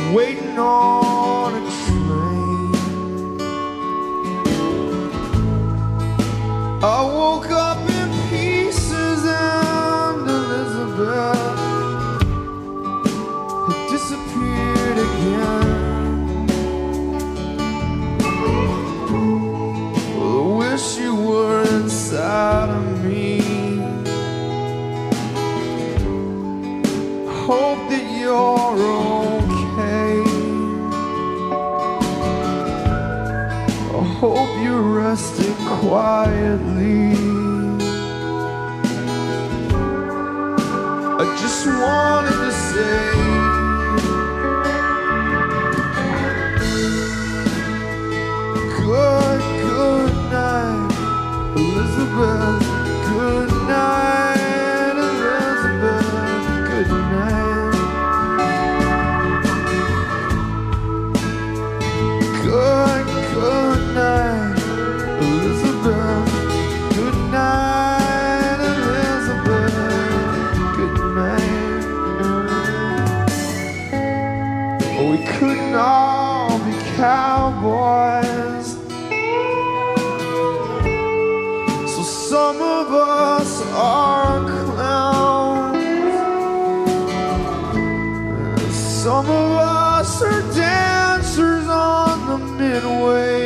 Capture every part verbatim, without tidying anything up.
waiting on a train. I woke up in pieces and Elizabeth had disappeared again. Well, I wish you were inside of me. Hope that you're okay. I hope you're resting quietly. I just wanted to say good, good night, Elizabeth. Good night, Elizabeth. Good night. Good, good night, Elizabeth. Good night, Elizabeth. Good night. Oh, we couldn't all be cowboys, so some of us are clowns, some of us are dancers on the midway.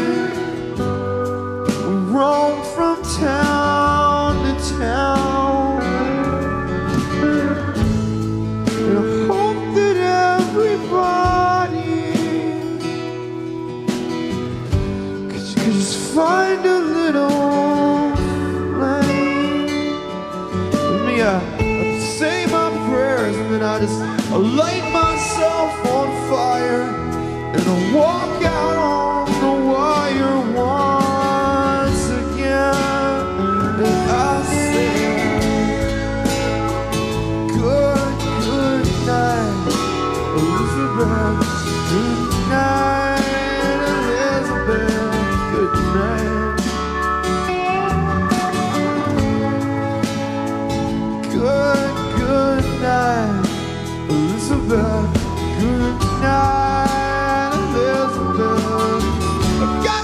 We roam from town to town and hope that everybody could, could just find a little flame. Let me uh, say my prayers and then I just I light myself on fire and I walk out on the wire once again. And I say, good, good night, Elizabeth. Good night, Elizabeth. Good night. Good, good night, Elizabeth. Good night, Elizabeth. Good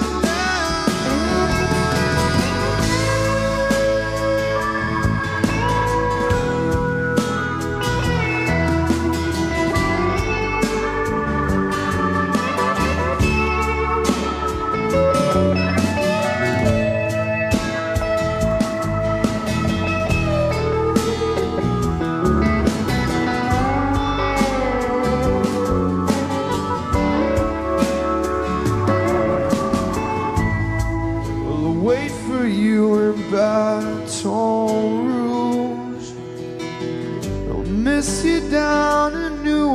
wait for you in Baton Rouge. I'll miss you down in New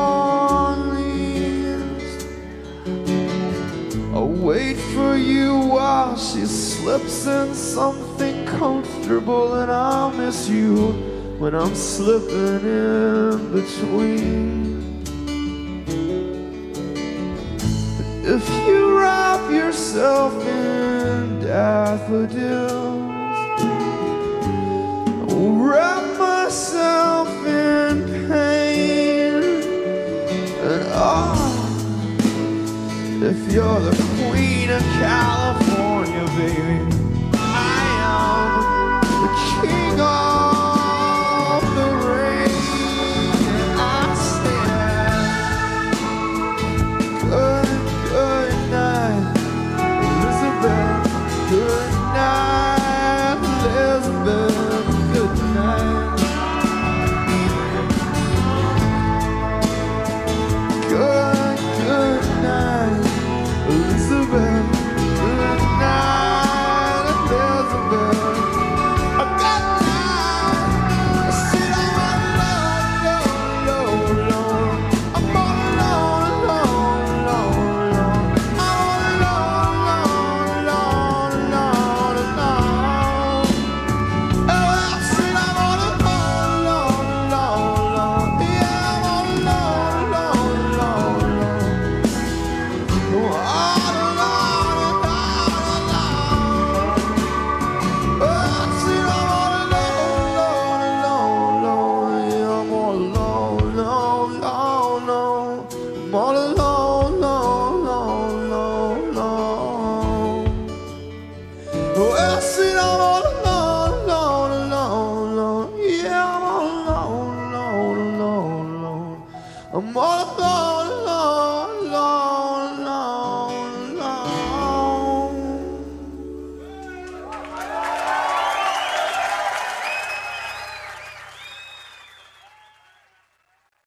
Orleans. I'll wait for you while she slips in something comfortable, and I'll miss you when I'm slipping in between. If you wrap yourself in daffodils, wrap